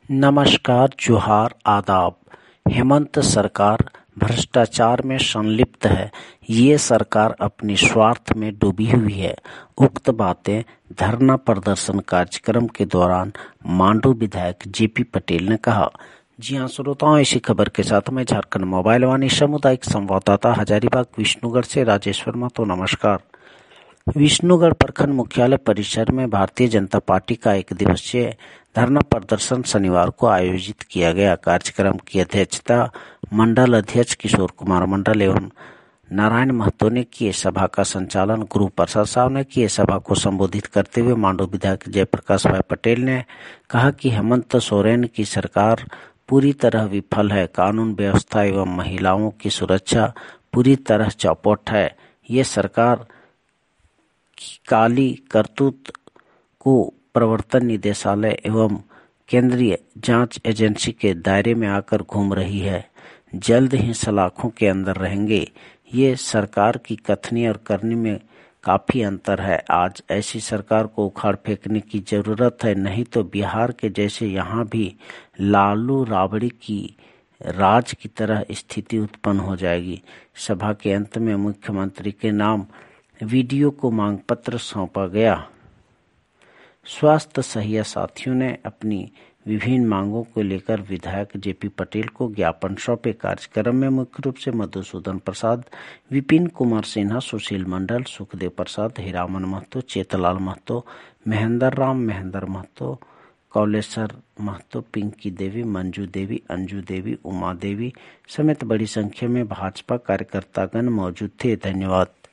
नमस्कार, जोहार, आदाब। हेमंत सरकार भ्रष्टाचार में संलिप्त है। ये सरकार अपनी स्वार्थ में डूबी हुई है। उक्त बातें धरना प्रदर्शन कार्यक्रम के दौरान मांडू विधायक जेपी पटेल ने कहा। जी हां श्रोताओं, इसी खबर के साथ मैं झारखंड मोबाइल वाणी सामुदायिक संवाददाता हजारीबाग विष्णुगढ़ से राजेश्वर महतो। नमस्कार। विष्णुगढ़ प्रखंड मुख्यालय परिसर में भारतीय जनता पार्टी का एक दिवसीय धरना प्रदर्शन शनिवार को आयोजित किया गया। कार्यक्रम की अध्यक्षता मंडल अध्यक्ष किशोर कुमार मंडल एवं नारायण महतो ने किए। सभा का संचालन गुरु प्रसाद साहब ने किए। सभा को संबोधित करते हुए मांडू विधायक जयप्रकाश भाई पटेल ने कहा कि हेमंत सोरेन की सरकार पूरी तरह विफल है। कानून व्यवस्था एवं महिलाओं की सुरक्षा पूरी तरह चौपट है। ये सरकार काली करतूत को प्रवर्तन निदेशालय एवं केंद्रीय जांच एजेंसी के दायरे में आकर घूम रही है। जल्द ही सलाखों के अंदर रहेंगे। ये सरकार की कथनी और करनी में काफी अंतर है। आज ऐसी सरकार को उखाड़ फेंकने की जरूरत है, नहीं तो बिहार के जैसे यहाँ भी लालू राबड़ी की राज की तरह स्थिति उत्पन्न हो जाएगी। सभा के अंत में मुख्यमंत्री के नाम वीडियो को मांग पत्र सौंपा गया। स्वास्थ्य सहिया साथियों ने अपनी विभिन्न मांगों को लेकर विधायक जेपी पटेल को ज्ञापन सौंपे। कार्यक्रम में मुख्य रूप से मधुसूदन प्रसाद, विपिन कुमार सिन्हा, सुशील मंडल, सुखदेव प्रसाद, हीरामन महतो, चेतलाल महतो, महेंद्र राम, महेंद्र महतो, कौलेश्वर महतो, पिंकी देवी, मंजू देवी, अंजू देवी, उमा देवी समेत बड़ी संख्या में भाजपा कार्यकर्तागण मौजूद थे। धन्यवाद।